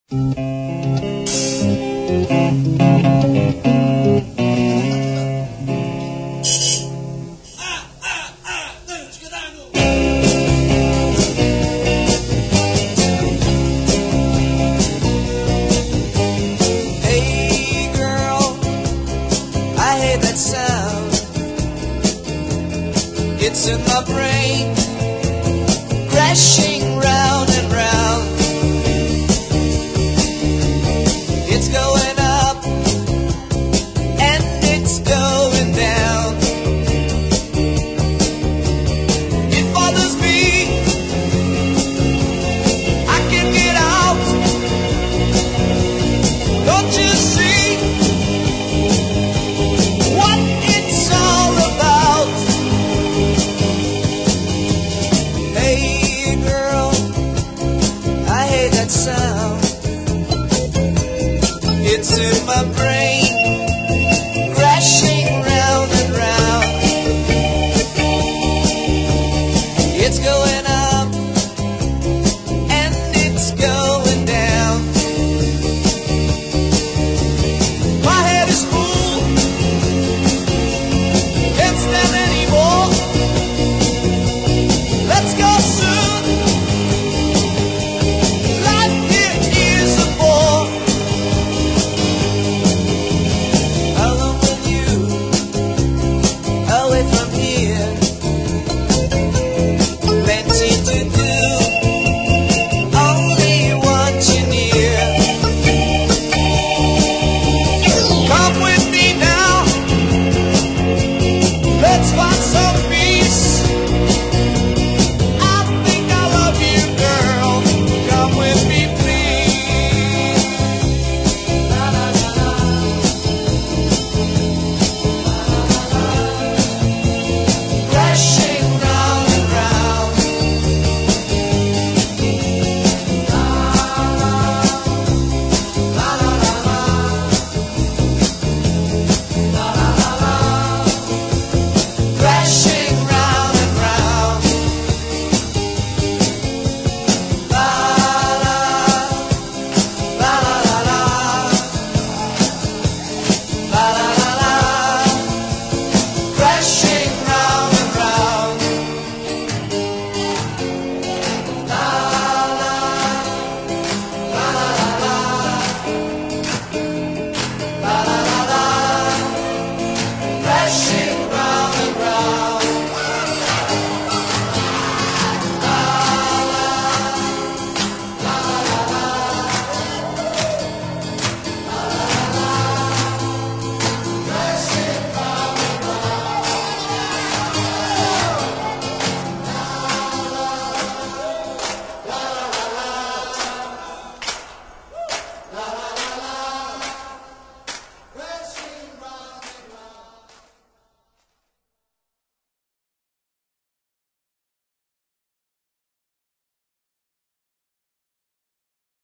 Hey girl, I hate that sound. It's in my brain, crashing round and round. It's going up and it's going down. It bothers me, I can't get out. Don't you see what it's all about? Hey girl, I hate that sound. It's in my brain.